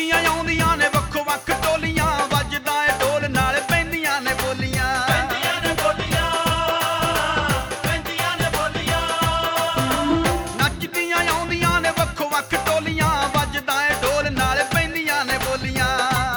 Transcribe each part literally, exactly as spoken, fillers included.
ਨੱਚਦੀਆਂ ਆਉਂਦੀਆਂ ਨੇ ਵੱਖੋ ਵੱਖ ਟੋਲੀਆਂ, ਵੱਜਦਾ ਏ ਢੋਲ ਨਾਲ ਪੈਂਦੀਆਂ ਨੇ ਬੋਲੀਆਂ, ਪੈਂਦੀਆਂ ਨੇ ਬੋਲੀਆਂ, ਪੈਂਦੀਆਂ ਨੇ ਬੋਲੀਆਂ। ਨੱਚਦੀਆਂ ਆਉਂਦੀਆਂ ਨੇ ਵੱਖੋ ਵੱਖ ਟੋਲੀਆਂ, ਵੱਜਦਾ ਏ ਢੋਲ ਨਾਲ ਪੈਂਦੀਆਂ ਨੇ ਬੋਲੀਆਂ।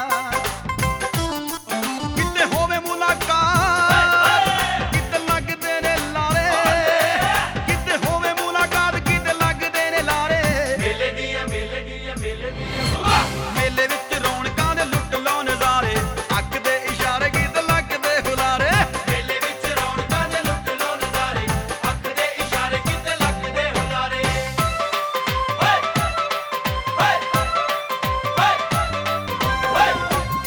ਕਿਤੇ ਹੋਵੇ ਮੁਲਾਕਾਤ ਕਿਤੇ ਲੱਗਦੇ ਨੇ ਲਾਰੇ, ਕਿਤੇ ਹੋਵੇ ਮੁਲਾਕਾਤ ਕਿਤੇ ਲੱਗਦੇ ਨੇ ਲਾਰੇ। ਮੇਲੇ ਦੀਆਂ ਮੇਲੇ ਦੀਆਂ ਮੇਲੇ ਦੀਆਂ ਮੇਲੇ ਵਿੱਚ ਰੌਣਕਾਂ ਦੇ ਲੁੱਟ ਲਓ ਨਜ਼ਾਰੇ, ਅੱਖ ਦੇ ਇਸ਼ਾਰੇ ਗੀਤ ਲੱਗਦੇ ਹੁਲਾਰੇ। ਮੇਲੇ ਵਿੱਚ ਰੌਣਕਾਂ ਦੇ ਲੁੱਟ ਲਓ ਨਜ਼ਾਰੇ, ਅੱਖ ਦੇ ਇਸ਼ਾਰੇ ਕਿਤੇ ਲੱਗਦੇ ਹੁਲਾਰੇ। ਓਏ ਓਏ ਓਏ ਓਏ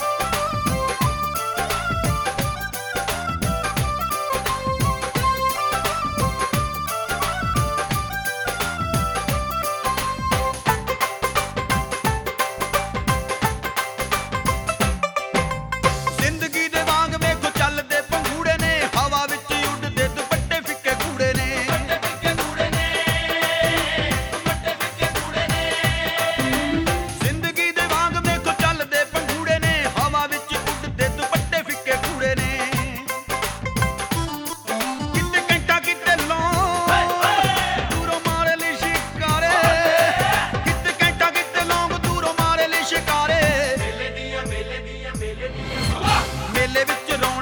ਜ਼ਿੰਦਗੀ ਦੇ ਵਾਂਗ ਵੇਖੋ ਚੱਲਦੇ ਪੰਘੂੜੇ ਨੇ, ਹਵਾ ਵਿੱਚ ਉੱਡਦੇ ਦੁਪੱਟੇ ਫਿੱਕੇ ਕੂੜੇ ਨੇ। ਵੱਡੇ ਫਿੱਕੇ ਕੂੜੇ ਨੇ, ਵੱਡੇ ਫਿੱਕੇ ਕੂੜੇ ਨੇ। ਜ਼ਿੰਦਗੀ ਦੇ ਵਾਂਗ ਵੇਖੋ ਚੱਲਦੇ ਪੰਘੂੜੇ ਨੇ, ਹਵਾ ਵਿੱਚ ਉੱਡਦੇ ਦੁਪੱਟੇ ਫਿੱਕੇ ਕੂੜੇ ਨੇ। ਕਿਤੇ ਘੰਟਾ ਕਿਤੇ ਲੌਂਗ ਦੂਰੋਂ ਮਾਰੇ ਲਈ ਸ਼ਿਕਾਰੇ, ਕਿਤੇ ਘੰਟਾ ਕਿਤੇ ਲੌਂਗ ਦੂਰੋਂ ਮਾਰੇ ਲਈ ਸ਼ਿਕਾਰੇ। ਮੇਲੇ ਦੀਆਂ ਮੇਲੇ ਦੀਆਂ ਮੇਲੇ ਦੀਆਂ ਮੇਲੇ ਵਿੱਚ ਰੌਣਕਾਂ